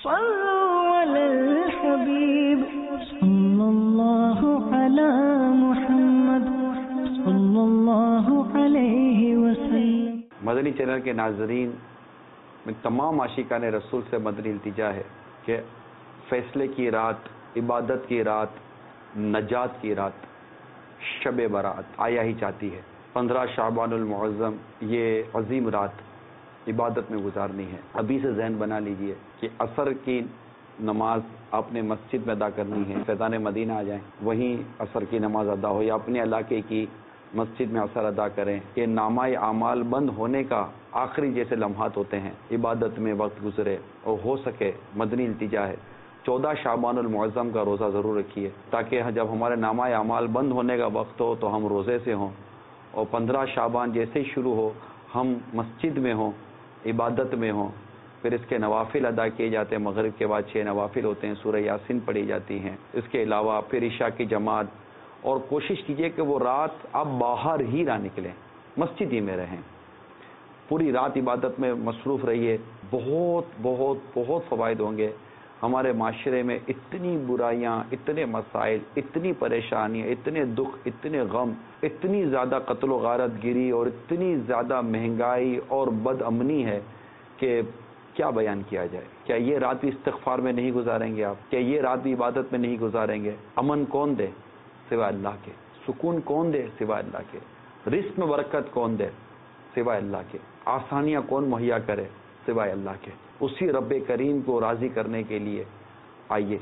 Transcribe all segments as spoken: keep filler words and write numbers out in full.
صلوا علی الحبیب صلی اللہ علی محمد صلی اللہ علیہ وسلم۔ مدنی چینل کے ناظرین میں تمام عاشقان رسول سے مدنی التجا ہے کہ فیصلے کی رات، عبادت کی رات، نجات کی رات، شب برات آیا ہی چاہتی ہے۔ پندرہ شعبان المعظم یہ عظیم رات عبادت میں گزارنی ہے۔ ابھی سے ذہن بنا لیجئے کہ عصر کی نماز آپ نے مسجد میں ادا کرنی ہے، فیضان مدینہ آ جائیں، وہیں عصر کی نماز ادا ہو، یا اپنے علاقے کی مسجد میں عصر ادا کریں۔ یہ نامہ اعمال بند ہونے کا آخری جیسے لمحات ہوتے ہیں، عبادت میں وقت گزرے، اور ہو سکے مدنی التجا ہے چودہ شعبان المعظم کا روزہ ضرور رکھیے، تاکہ جب ہمارے نامہ اعمال بند ہونے کا وقت ہو تو ہم روزے سے ہوں، اور پندرہ شعبان جیسے ہی شروع ہو ہم مسجد میں ہوں، عبادت میں ہوں۔ پھر اس کے نوافل ادا کیے جاتے ہیں، مغرب کے بعد چھ نوافل ہوتے ہیں، سورہ یاسین پڑھی جاتی ہیں۔ اس کے علاوہ پھر عشاء کی جماعت، اور کوشش کیجئے کہ وہ رات آپ باہر ہی نہ نکلیں، مسجد ہی میں رہیں، پوری رات عبادت میں مصروف رہیے۔ بہت بہت بہت فوائد ہوں گے۔ ہمارے معاشرے میں اتنی برائیاں، اتنے مسائل، اتنی پریشانیاں، اتنے دکھ، اتنے غم، اتنی زیادہ قتل و غارت گری، اور اتنی زیادہ مہنگائی اور بد امنی ہے کہ کیا بیان کیا جائے۔ کیا یہ رات بھی استغفار میں نہیں گزاریں گے آپ؟ کیا یہ رات بھی عبادت میں نہیں گزاریں گے؟ امن کون دے سوائے اللہ کے؟ سکون کون دے سوائے اللہ کے؟ رزق میں برکت کون دے سوائے اللہ کے؟ آسانیاں کون مہیا کرے سوائے اللہ کے؟ اسی رب کریم کو راضی کرنے کے لیے آئیے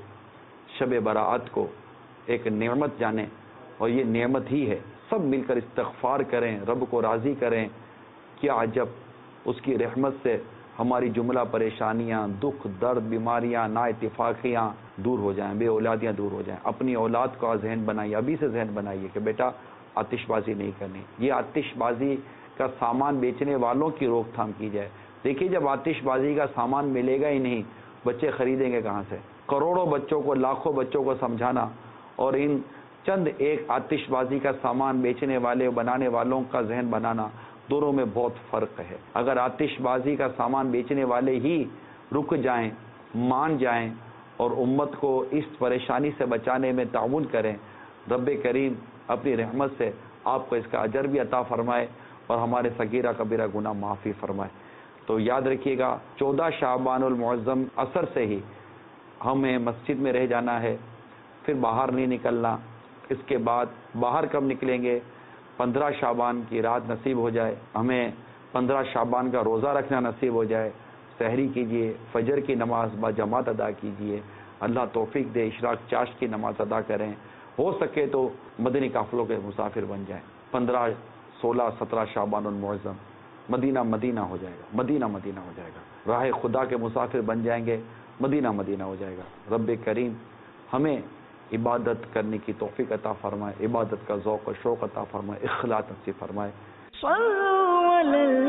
شب برات کو ایک نعمت جانیں، اور یہ نعمت ہی ہے۔ سب مل کر استغفار کریں، رب کو راضی کریں۔ کیا عجب اس کی رحمت سے ہماری جملہ پریشانیاں، دکھ، درد، بیماریاں، نا اتفاقیاں دور ہو جائیں، بے اولادیاں دور ہو جائیں۔ اپنی اولاد کا ذہن بنائیے، ابھی سے ذہن بنائیے کہ بیٹا آتش بازی نہیں کرنی۔ یہ آتش بازی کا سامان بیچنے والوں کی روک تھام کی جائے۔ دیکھیے جب آتش بازی کا سامان ملے گا ہی نہیں، بچے خریدیں گے کہاں سے؟ کروڑوں بچوں کو، لاکھوں بچوں کو سمجھانا، اور ان چند ایک آتش بازی کا سامان بیچنے والے بنانے والوں کا ذہن بنانا، دونوں میں بہت فرق ہے۔ اگر آتش بازی کا سامان بیچنے والے ہی رک جائیں، مان جائیں، اور امت کو اس پریشانی سے بچانے میں تعاون کریں، رب کریم اپنی رحمت سے آپ کو اس کا اجر بھی عطا فرمائے، اور ہمارے صغیرہ کبیرہ گناہ معافی فرمائے۔ تو یاد رکھیے گا چودہ شعبان المعظم عصر سے ہی ہمیں مسجد میں رہ جانا ہے، پھر باہر نہیں نکلنا۔ اس کے بعد باہر کب نکلیں گے؟ پندرہ شعبان کی رات نصیب ہو جائے، ہمیں پندرہ شعبان کا روزہ رکھنا نصیب ہو جائے، سحری کیجئے، فجر کی نماز با جماعت ادا کیجئے، اللہ توفیق دے، اشراق چاشت کی نماز ادا کریں، ہو سکے تو مدنی قافلوں کے مسافر بن جائیں۔ پندرہ سولہ سترہ شعبان المعظم مدینہ مدینہ ہو جائے گا، مدینہ مدینہ ہو جائے گا، راہ خدا کے مسافر بن جائیں گے، مدینہ مدینہ ہو جائے گا۔ رب کریم ہمیں عبادت کرنے کی توفیق عطا فرمائے، عبادت کا ذوق و شوق عطا فرمائے، اخلاص نصیب فرمائے۔ صلوا علی